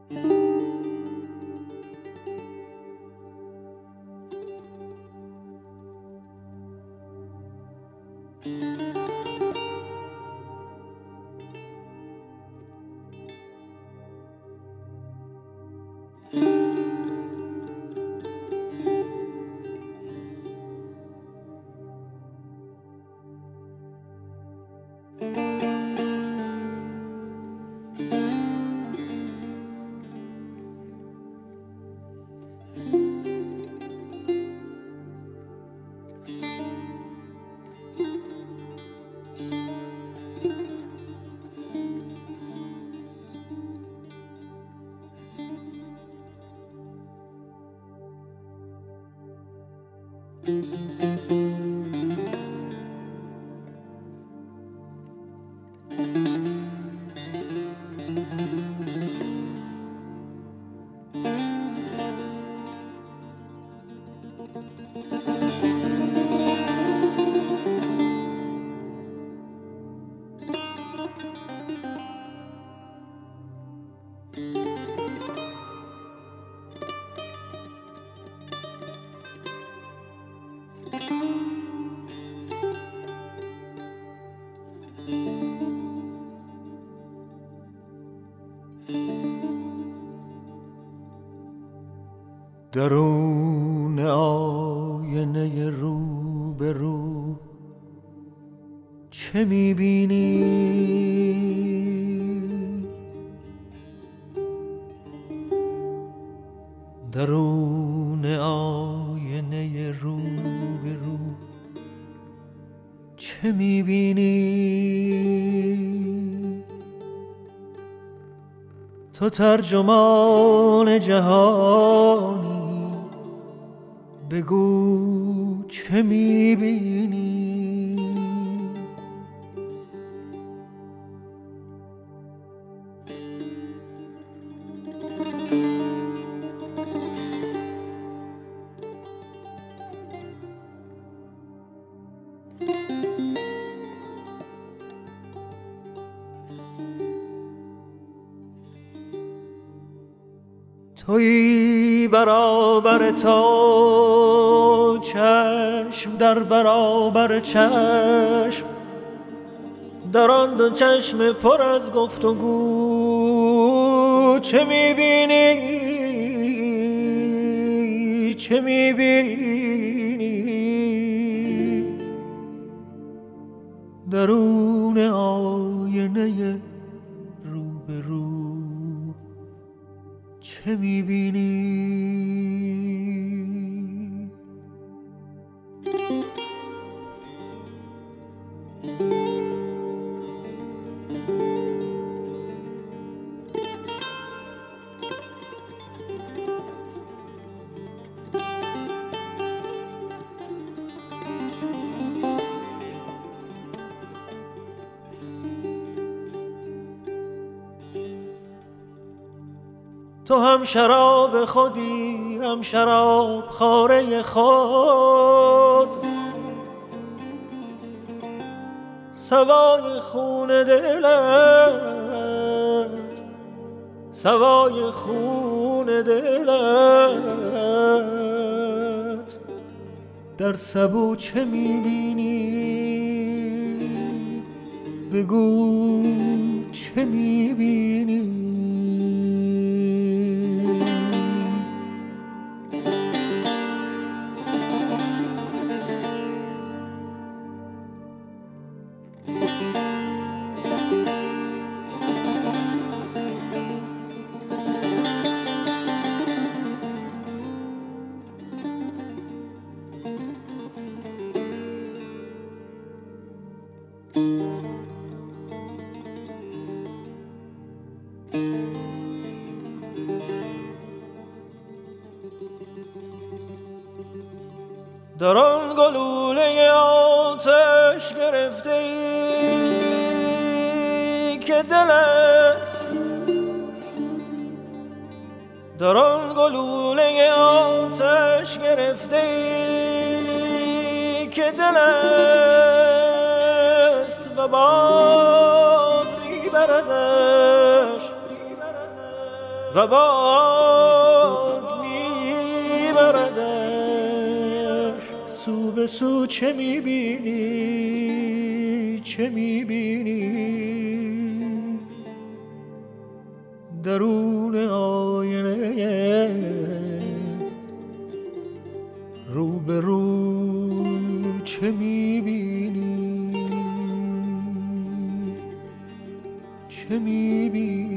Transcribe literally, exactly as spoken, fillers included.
درون آینه رو به رو چه میبینی؟ درون آینه رو به رو چه میبینی؟ تو ترجمان جهانی، بگو چه میبینی؟ تویی برابر تا چشم در برابر چشم، در آن دو چشم پر از گفتگو چه میبینی؟ چه میبینی؟ درون آینه رو به رو چه میبینی؟ تو هم شراب خودی، هم شراب خواره خود، سوای خون دلت، سوای خون دلت در سبو چه میبینی؟ بگو چه میبینی؟ در آن گلوله آتش گرفته ای که دلت، در آن گلوله آتش گرفته ای که دلت و باد میبردش و باد میبردش. سو به سو چه میبینی چه میبینی درون آینه رو به رو چه میبینی چه میبینی